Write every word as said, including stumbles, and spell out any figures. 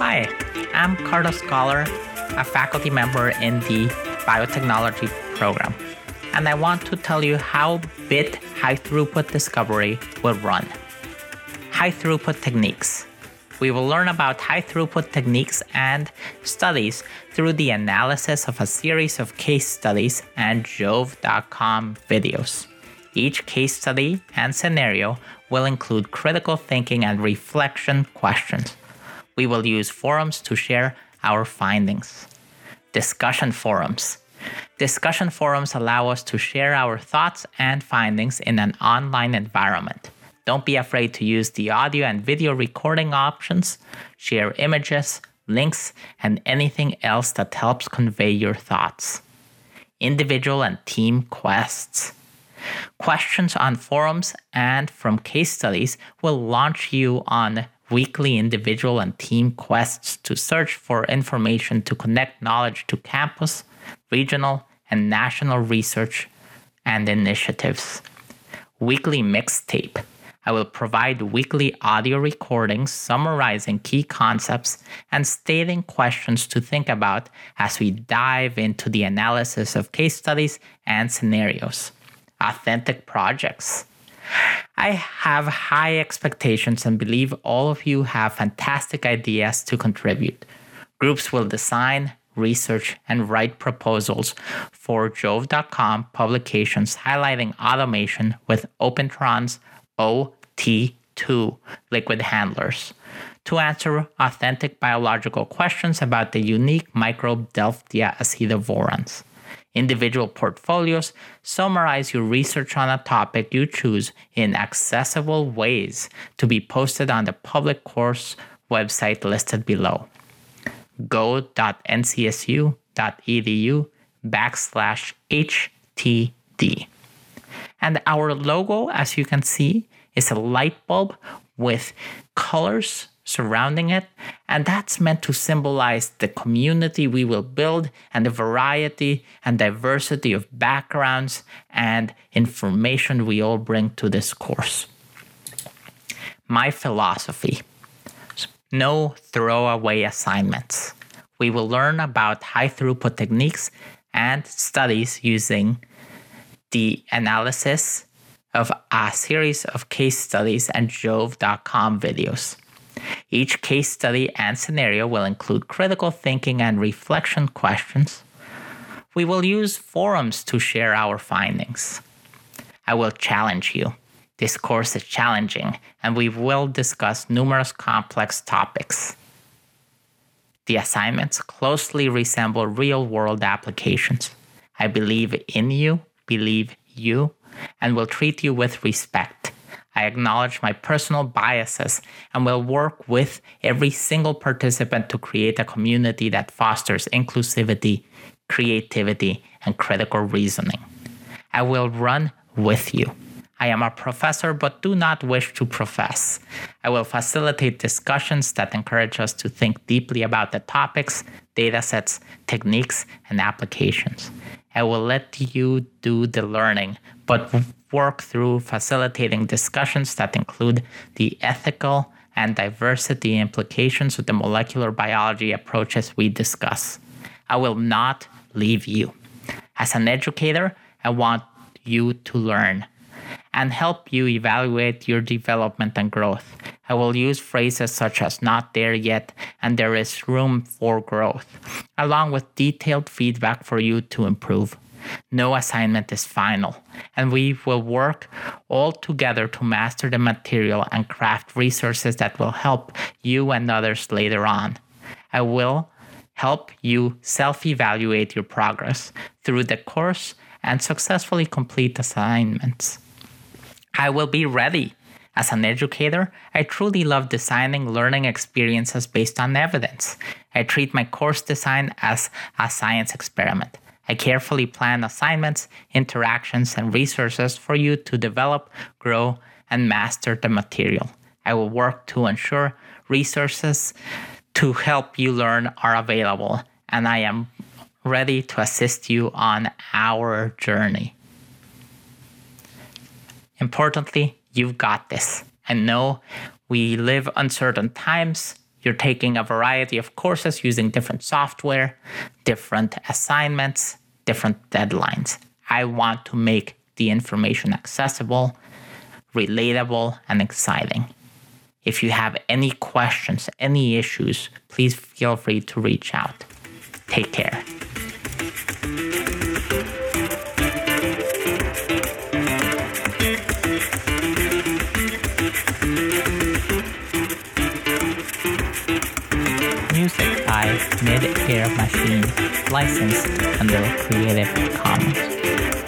Hi, I'm Carlos Scholar, a faculty member in the biotechnology program, and I want to tell you how bit high-throughput discovery will run. High-throughput techniques. We will learn about high-throughput techniques and studies through the analysis of a series of case studies and Jove dot com videos. Each case study and scenario will include critical thinking and reflection questions. We will use forums to share our findings. Discussion forums. Discussion forums allow us to share our thoughts and findings in an online environment. Don't be afraid to use the audio and video recording options, share images, links, and anything else that helps convey your thoughts. Individual and team quests. Questions on forums and from case studies will launch you on weekly individual and team quests to search for information to connect knowledge to campus, regional, and national research and initiatives. Weekly mixtape. I will provide weekly audio recordings summarizing key concepts and stating questions to think about as we dive into the analysis of case studies and scenarios. Authentic projects. I have high expectations and believe all of you have fantastic ideas to contribute. Groups will design, research, and write proposals for Jove dot com publications highlighting automation with Opentron's O T two liquid handlers to answer authentic biological questions about the unique microbe Delftia acetovorans. Individual portfolios summarize your research on a topic you choose in accessible ways to be posted on the public course website listed below. go.ncsu.edu backslash HTD. And our logo, as you can see, is a light bulb with colors surrounding it, and that's meant to symbolize the community we will build and the variety and diversity of backgrounds and information we all bring to this course. My philosophy: no throwaway assignments. We will learn about high-throughput techniques and studies using the analysis of a series of case studies and Jove dot com videos. Each case study and scenario will include critical thinking and reflection questions. We will use forums to share our findings. I will challenge you. This course is challenging, and we will discuss numerous complex topics. The assignments closely resemble real-world applications. I believe in you, believe you, and will treat you with respect. I acknowledge my personal biases and will work with every single participant to create a community that fosters inclusivity, creativity, and critical reasoning. I will run with you. I am a professor but do not wish to profess. I will facilitate discussions that encourage us to think deeply about the topics, datasets, techniques, and applications. I will let you do the learning, but work through facilitating discussions that include the ethical and diversity implications of the molecular biology approaches we discuss. I will not leave you. As an educator, I want you to learn and help you evaluate your development and growth. I will use phrases such as not there yet and there is room for growth, along with detailed feedback for you to improve. No assignment is final, and we will work all together to master the material and craft resources that will help you and others later on. I will help you self-evaluate your progress through the course and successfully complete assignments. I will be ready. As an educator, I truly love designing learning experiences based on evidence. I treat my course design as a science experiment. I carefully plan assignments, interactions, and resources for you to develop, grow, and master the material. I will work to ensure resources to help you learn are available, and I am ready to assist you on our journey. Importantly, you've got this. And know we live uncertain times. You're taking a variety of courses using different software, different assignments, different deadlines. I want to make the information accessible, relatable, and exciting. If you have any questions, any issues, please feel free to reach out. Take care. Music by Mid Air Machine, licensed under Creative Commons.